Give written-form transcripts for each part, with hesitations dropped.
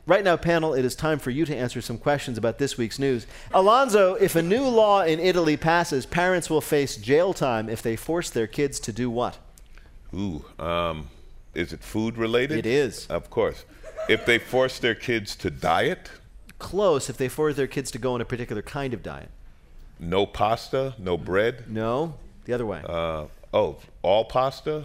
Right now, panel, it is time for you to answer some questions about this week's news. Alonzo, if a new law in Italy passes, parents will face jail time if they force their kids to do what? Ooh, is it food related? It is. Of course. If they force their kids to diet? Close, if they force their kids to go on a particular kind of diet. No pasta, no bread? No, the other way. All pasta?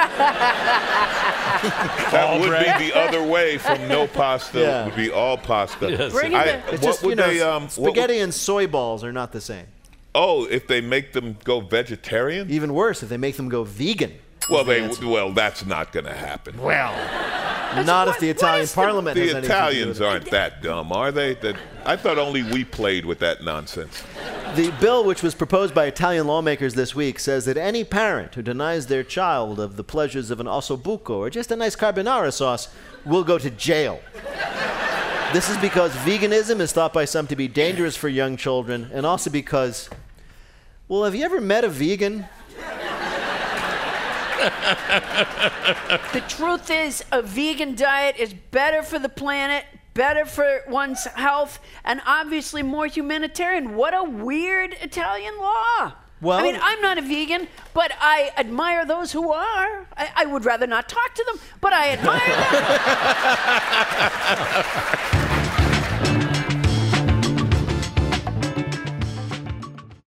That would be the other way from no pasta, would be all pasta. Yes. It's just, spaghetti and soy balls are not the same. Oh, if they make them go vegetarian? Even worse, if they make them go vegan. Well, that's not going to happen. Well, not if the Italian parliament has The anything Italians to do with it. aren't that dumb, are they? I thought only we played with that nonsense. The bill, which was proposed by Italian lawmakers this week, says that any parent who denies their child of the pleasures of an ossobuco or just a nice carbonara sauce will go to jail. This is because veganism is thought by some to be dangerous for young children, and also because, well, have you ever met a vegan? The truth is, a vegan diet is better for the planet, better for one's health, and obviously more humanitarian. What a weird Italian law. Well, I mean, I'm not a vegan, but I admire those who are. I would rather not talk to them, but I admire them.